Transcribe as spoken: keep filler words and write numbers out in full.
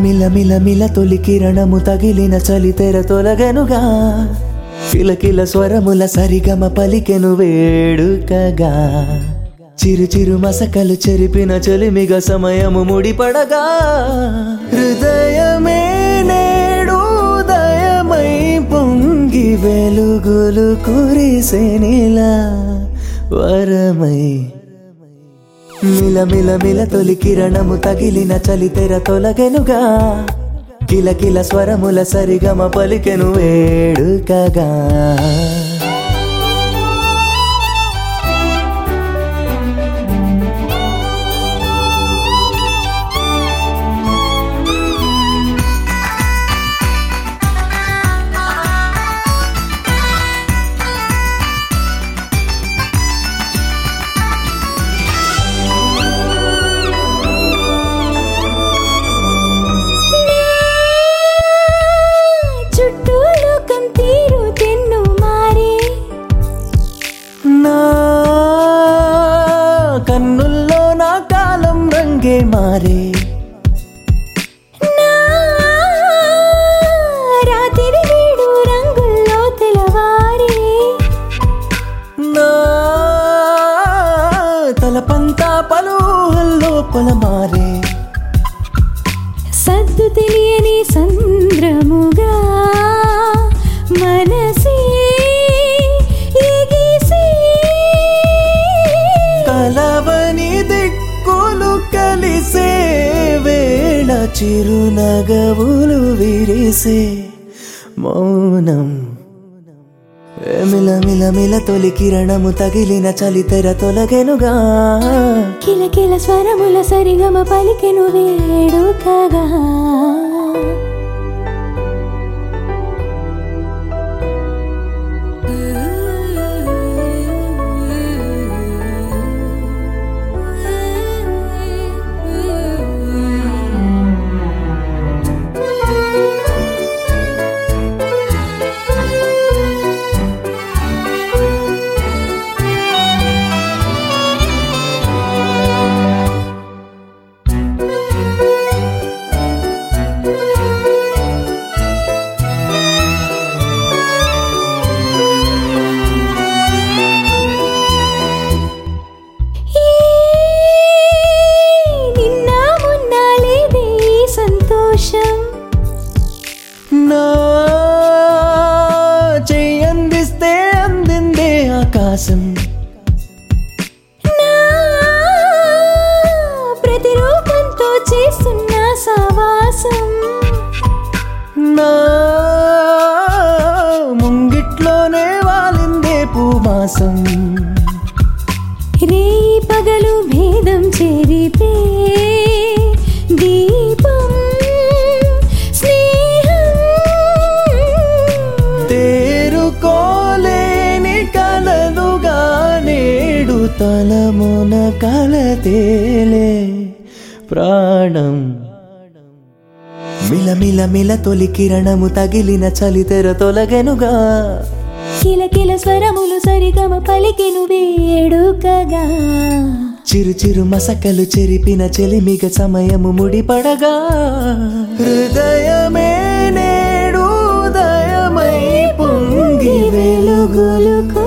మిల మిల మిల తొలి కిరణము తగిలిన చలి తెర తొలగనుగా కిలకిల స్వరముల సరిగమ పలికెను వేడుకగా చిరు చిరు మసకలు చెరిపిన చెలిమిగ సమయము ముడిపడగా హృదయమే నేడు దయమై పొంగి వెలుగులు కురిసెనిలా వరమై మిల మిల మిల తొలి కిరణము తగిలిన చలి తెర తొలగెనుగా కిలకిల స్వరముల సరిగమ పలికెను వేడుకగా కన్నుల్లో నా కాలం రంగే మారే రాత్రి వేడు రంగుల్లో తెలవారే నా తలపంతా పలుహల్లో పొలమారే సద్దు తెలియని సంద్రముగా మనసే కలవని దిక్కులు కలిసే వేళ చిరునగవులు విరిసే మౌనం మిల మిల మిల తొలి కిరణము తగిలిన చలి తెర తొలగెనుగా కిలకిల స్వరముల సరిగమ పలికెను వేడుకగా నా చెయ్యందిస్తే అందిందే ఆకాశం నా ప్రతిరూపంతో చేస్తున్న సావాసం నా ముంగిట్లోనే వాలిందే పూమాసం రే పగలు భేదం చెరిపే దీపం తేరుకోలేని కలలుగా నేడు తలమున కలతేలే ప్రాణం మిల మిల మిల తొలి కిరణము తగిలిన చలి తెర తొలగెనుగా కిలకిల స్వరములు సరిగమ పలికెను వేడుకగా చిరు చిరు మసకలు చెరిపిన చెలిమిగ సమయము ముడిపడగా హృదయమే నేడు దయమై పొంగి వెలుగులు